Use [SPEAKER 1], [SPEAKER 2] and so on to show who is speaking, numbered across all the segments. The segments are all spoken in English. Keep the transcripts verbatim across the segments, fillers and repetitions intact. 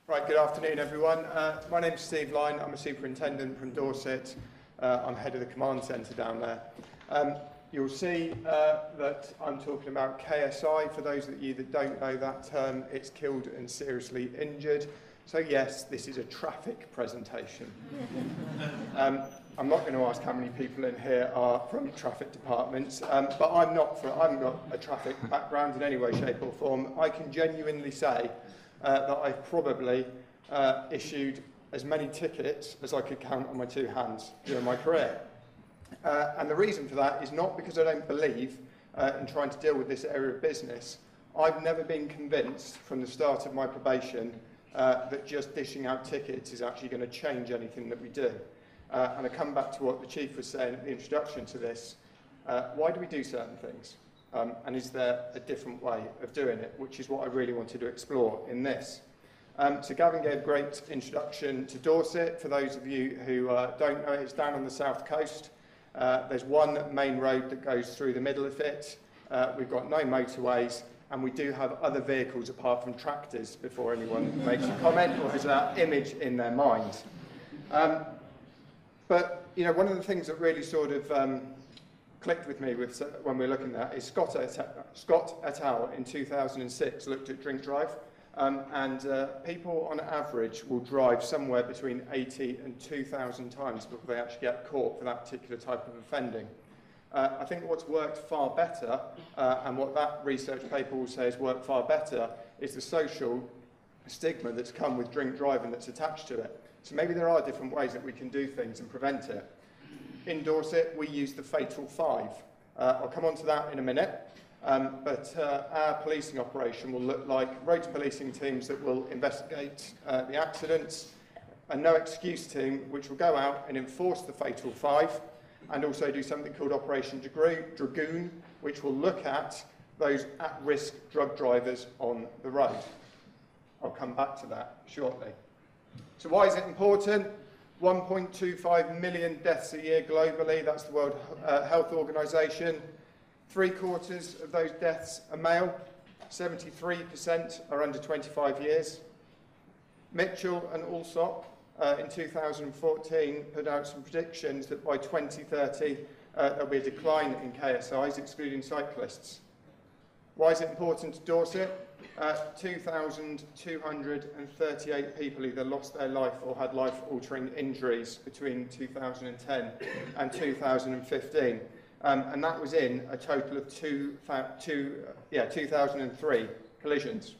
[SPEAKER 1] Right, good afternoon everyone. Uh, my name's Steve Line, I'm a superintendent from Dorset. Uh, I'm head of the command centre down there. Um, you'll see uh, that I'm talking about K S I. For those of you that don't know that term, it's killed and seriously injured. So yes, this is a traffic presentation. um, I'm not going to ask how many people in here are from traffic departments, um, but I'm not, for, I've got a traffic background in any way, shape or form. I can genuinely say Uh, that I've probably uh, issued as many tickets as I could count on my two hands during my career. Uh, and the reason for that is not because I don't believe uh, in trying to deal with this area of business. I've never been convinced from the start of my probation uh, that just dishing out tickets is actually going to change anything that we do. Uh, and I come back to what the Chief was saying at the introduction to this. Uh, why do we do certain things? Um, and is there a different way of doing it, which is what I really wanted to explore in this. Um, so Gavin gave a great introduction to Dorset. For those of you who uh, don't know, it's down on the south coast. Uh, there's one main road that goes through the middle of it. Uh, we've got no motorways, and we do have other vehicles apart from tractors, before anyone makes a comment or has that image in their mind. Um, but, you know, one of the things that really sort of um, clicked with me with, uh, when we we're looking at is Scott et, Scott et al. In two thousand six looked at drink drive, um, and uh, people on average will drive somewhere between eighty and two thousand times before they actually get caught for that particular type of offending. Uh, I think what's worked far better, uh, and what that research paper will say has worked far better, is the social stigma that's come with drink driving that's attached to it. So maybe there are different ways that we can do things and prevent it. In Dorset, we use the Fatal Five. Uh, I'll come on to that in a minute, um, but uh, our policing operation will look like road policing teams that will investigate uh, the accidents, a no excuse team which will go out and enforce the Fatal Five, and also do something called Operation Dragoon, which will look at those at-risk drug drivers on the road. I'll come back to that shortly. So why is it important? one point two five million deaths a year globally, that's the World uh, Health Organization. Three quarters of those deaths are male, seventy-three percent are under twenty-five years. Mitchell and Allsop uh, in two thousand fourteen put out some predictions that by twenty thirty uh, there'll be a decline in K S Is, excluding cyclists. Why is it important to Dorset? Uh, two thousand two hundred thirty-eight people either lost their life or had life-altering injuries between two thousand ten and two thousand fifteen, um, and that was in a total of two, two, yeah, two thousand three collisions.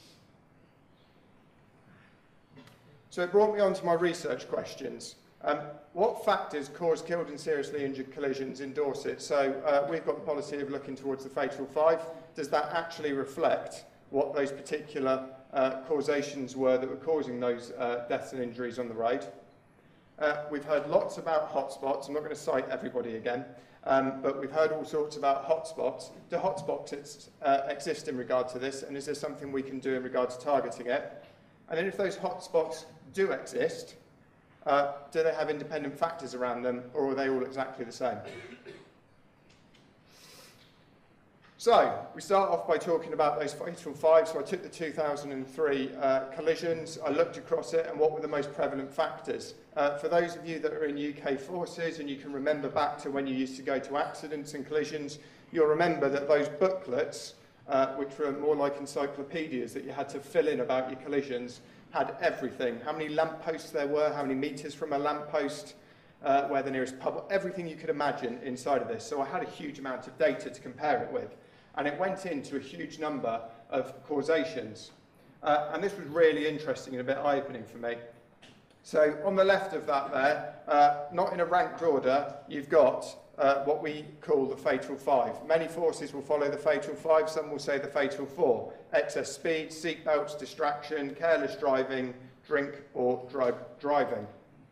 [SPEAKER 1] So it brought me on to my research questions. Um, what factors cause killed and seriously injured collisions in Dorset? So uh, we've got the policy of looking towards the Fatal Five. Does that actually reflect what those particular uh, causations were that were causing those uh, deaths and injuries on the road? Uh, we've heard lots about hotspots. I'm not going to cite everybody again, um, but we've heard all sorts about hotspots. Do hotspots uh, exist in regard to this, and is there something we can do in regard to targeting it? And then if those hotspots do exist, uh, do they have independent factors around them, or are they all exactly the same? So, we start off by talking about those Fatal Five. So I took the two thousand three uh, collisions, I looked across it, and what were the most prevalent factors? Uh, for those of you that are in U K forces, and you can remember back to when you used to go to accidents and collisions, you'll remember that those booklets, uh, which were more like encyclopedias that you had to fill in about your collisions, had everything. How many lampposts there were, how many metres from a lamppost, uh, where the nearest pub, everything you could imagine inside of this. So I had a huge amount of data to compare it with. And it went into a huge number of causations. Uh, and this was really interesting and a bit eye-opening for me. So on the left of that there, uh, not in a ranked order, you've got uh, what we call the Fatal Five. Many forces will follow the Fatal Five, some will say the Fatal Four. Excess speed, seatbelts, distraction, careless driving, drink or drug driving.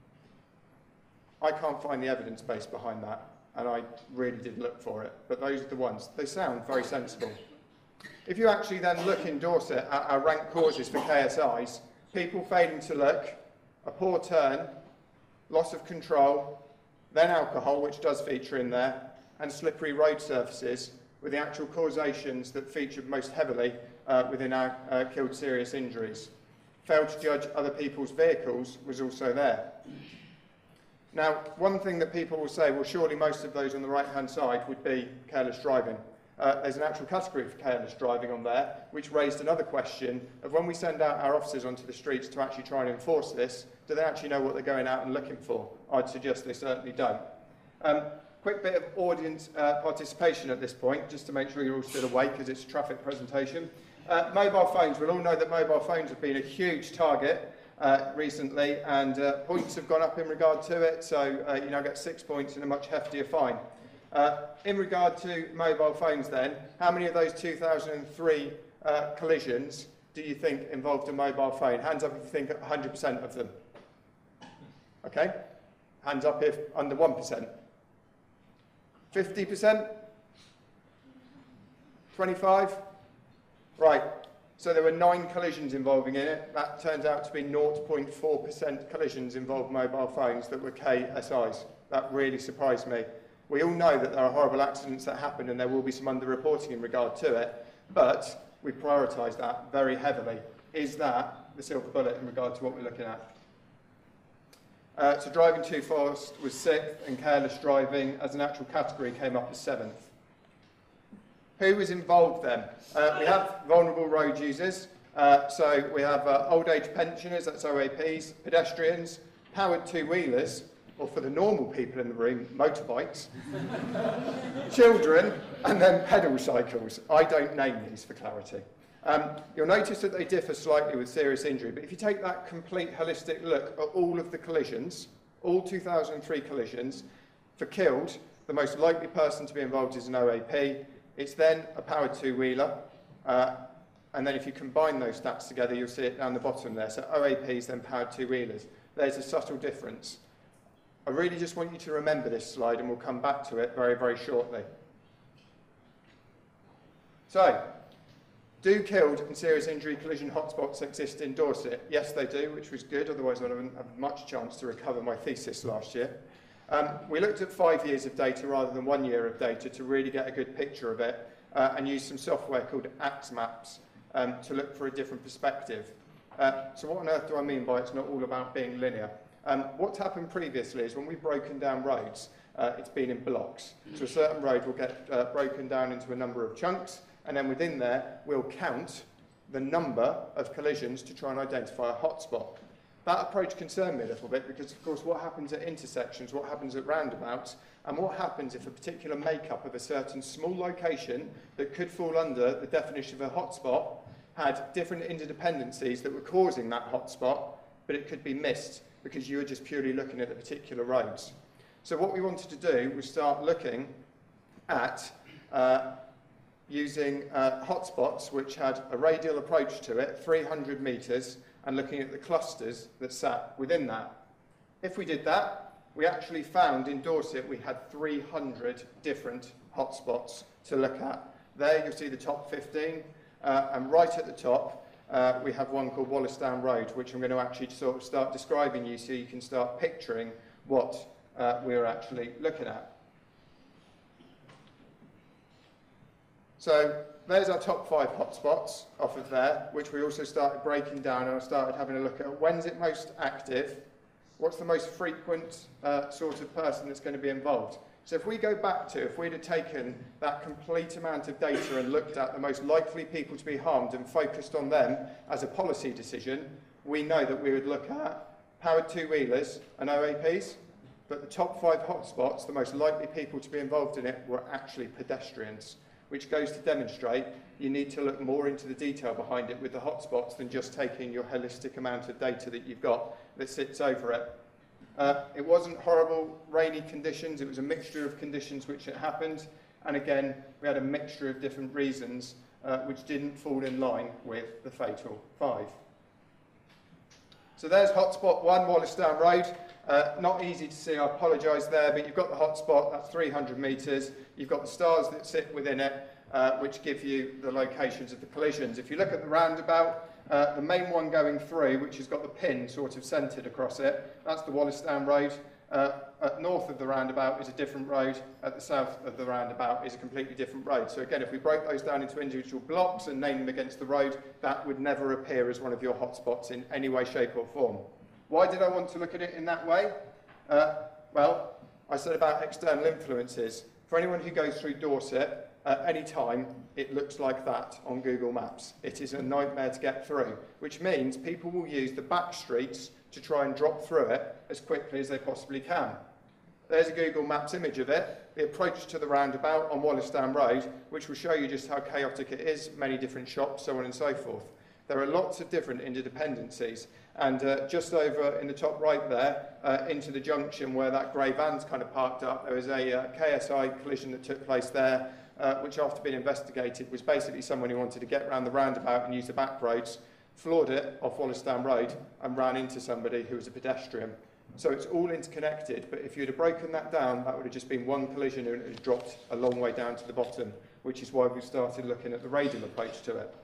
[SPEAKER 1] I can't find the evidence base behind that, and I really did look for it, but those are the ones. They sound very sensible. If you actually then look in Dorset at our ranked causes for K S Is, people failing to look, a poor turn, loss of control, then alcohol, which does feature in there, and slippery road surfaces were the actual causations that featured most heavily uh, within our uh, killed serious injuries. failed to judge other people's vehicles was also there. Now, one thing that people will say, well, surely most of those on the right-hand side would be careless driving. Uh, there's an actual category for careless driving on there, which raised another question of when we send out our officers onto the streets to actually try and enforce this, do they actually know what they're going out and looking for? I'd suggest they certainly don't. Um, quick bit of audience uh, participation at this point, just to make sure you're all still awake as it's a traffic presentation. Uh, mobile phones, we'll all know that mobile phones have been a huge target uh, recently, and uh, points have gone up in regard to it, so uh, you now get six points and a much heftier fine. Uh, in regard to mobile phones then, how many of those two thousand three uh, collisions do you think involved a mobile phone? Hands up if you think one hundred percent of them. Okay? Hands up if under one percent. fifty percent? twenty-five? Right. So there were nine collisions involving in it. That turns out to be zero point four percent collisions involved mobile phones that were K S Is. That really surprised me. We all know that there are horrible accidents that happen and there will be some under-reporting in regard to it, but we prioritise that very heavily. Is that the silver bullet in regard to what we're looking at? Uh, so driving too fast was sixth, and careless driving as an actual category came up as seventh. Who was involved then? Uh, we have vulnerable road users, uh, so we have uh, old age pensioners, that's O A Ps, pedestrians, powered two-wheelers, or for the normal people in the room, motorbikes, children, and then pedal cycles. I don't name these for clarity. Um, you'll notice that they differ slightly with serious injury, but if you take that complete holistic look at all of the collisions, all two thousand three collisions, for killed, the most likely person to be involved is an O A P. It's then a powered two-wheeler, uh, and then if you combine those stats together, you'll see it down the bottom there. So O A Ps, then powered two-wheelers. There's a subtle difference. I really just want you to remember this slide, and we'll come back to it very, very shortly. So, do killed and serious injury collision hotspots exist in Dorset? Yes, they do, which was good, otherwise I wouldn't have much chance to recover my thesis last year. Um, we looked at five years of data rather than one year of data to really get a good picture of it, uh, and used some software called AxeMaps um, to look for a different perspective. Uh, so what on earth do I mean by it's not all about being linear? Um, what's happened previously is when we've broken down roads, uh, it's been in blocks. So a certain road will get uh, broken down into a number of chunks, and then within there, we'll count the number of collisions to try and identify a hotspot. That approach concerned me a little bit because, of course, what happens at intersections, what happens at roundabouts, and what happens if a particular makeup of a certain small location that could fall under the definition of a hotspot had different interdependencies that were causing that hotspot, but it could be missed because you were just purely looking at the particular roads. So what we wanted to do was start looking at uh, using uh, hotspots which had a radial approach to it, three hundred metres, and looking at the clusters that sat within that. If we did that, we actually found in Dorset we had three hundred different hotspots to look at. There you'll see the top fifteen, uh, and right at the top uh, we have one called Wallasdown Road, which I'm going to actually sort of start describing you so you can start picturing what uh, we're actually looking at. So there's our top five hotspots off of there, which we also started breaking down, and I started having a look at when's it most active, what's the most frequent uh, sort of person that's going to be involved. So if we go back to, if we'd have taken that complete amount of data and looked at the most likely people to be harmed and focused on them as a policy decision, we know that we would look at powered two-wheelers and O A Ps, but the top five hotspots, the most likely people to be involved in it were actually pedestrians, which goes to demonstrate you need to look more into the detail behind it with the hotspots than just taking your holistic amount of data that you've got that sits over it. Uh, it wasn't horrible rainy conditions, it was a mixture of conditions which it happened, and again we had a mixture of different reasons uh, which didn't fall in line with the fatal five. So there's hotspot one, Wallasdown Road. Uh, not easy to see, I apologise there, but you've got the hotspot, that's three hundred metres. You've got the stars that sit within it, uh, which give you the locations of the collisions. If you look at the roundabout, uh, the main one going through, which has got the pin sort of centred across it, that's the Wallasdown Road uh, at north of the roundabout is a different road, at the south of the roundabout is a completely different road. So again, if we break those down into individual blocks and name them against the road, that would never appear as one of your hotspots in any way, shape or form. Why did I want to look at it in that way? Uh, well, I said about external influences. For anyone who goes through Dorset, at any time, it looks like that on Google Maps. It is a nightmare to get through, which means people will use the back streets to try and drop through it as quickly as they possibly can. There's a Google Maps image of it, the approach to the roundabout on Wallasdown Road, which will show you just how chaotic it is, many different shops, so on and so forth. There are lots of different interdependencies, and uh, just over in the top right there, uh, into the junction where that grey van's kind of parked up, there was a uh, K S I collision that took place there, uh, which after being investigated was basically someone who wanted to get around the roundabout and use the back roads, floored it off Wallasdown Road and ran into somebody who was a pedestrian. So it's all interconnected, but if you'd have broken that down, that would have just been one collision and it would have dropped a long way down to the bottom, which is why we've started looking at the radial approach to it.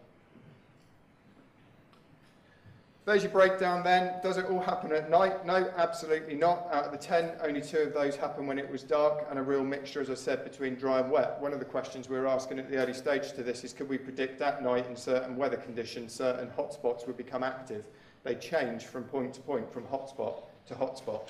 [SPEAKER 1] There's your breakdown then. Does it all happen at night? No, absolutely not. Out of the ten, only two of those happen when it was dark, and a real mixture, as I said, between dry and wet. One of the questions we were asking at the early stage to this is, could we predict at night in certain weather conditions, certain hotspots would become active? They change from point to point, from hotspot to hotspot.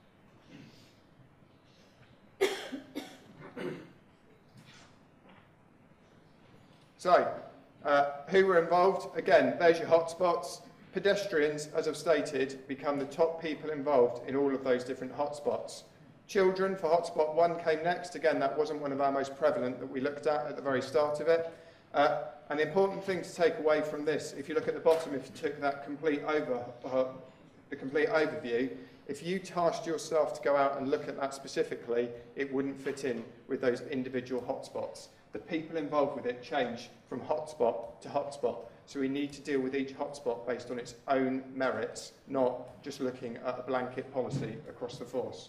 [SPEAKER 1] So, uh, who were involved? Again, there's your hotspots. Pedestrians, as I've stated, become the top people involved in all of those different hotspots. Children for hotspot one came next. Again, that wasn't one of our most prevalent that we looked at at the very start of it. Uh, and the important thing to take away from this, if you look at the bottom, if you took that complete over, uh, the complete overview, if you tasked yourself to go out and look at that specifically, it wouldn't fit in with those individual hotspots. The people involved with it change from hotspot to hotspot. So we need to deal with each hotspot based on its own merits, not just looking at a blanket policy across the force.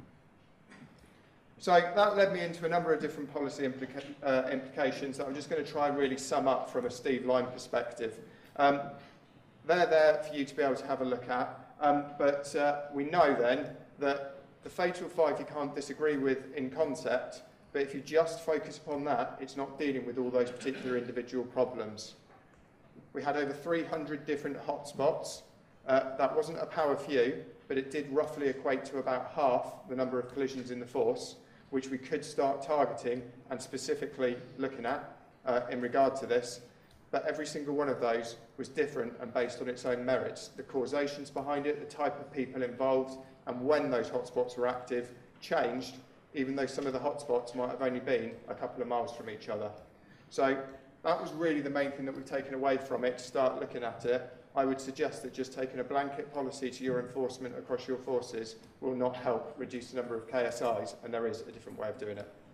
[SPEAKER 1] So that led me into a number of different policy implica uh, implications that I'm just going to try and really sum up from a Steve Line perspective. Um, they're there for you to be able to have a look at, um, but uh, we know then that the Fatal Five you can't disagree with in concept, but if you just focus upon that, it's not dealing with all those particular individual problems. We had over three hundred different hotspots. Uh, that wasn't a power few, but it did roughly equate to about half the number of collisions in the force, which we could start targeting and specifically looking at uh, in regard to this. But every single one of those was different and based on its own merits. The causations behind it, the type of people involved, and when those hotspots were active changed, even though some of the hotspots might have only been a couple of miles from each other. So that was really the main thing that we've taken away from it to start looking at it. I would suggest that just taking a blanket policy to your enforcement across your forces will not help reduce the number of K S Is, and there is a different way of doing it.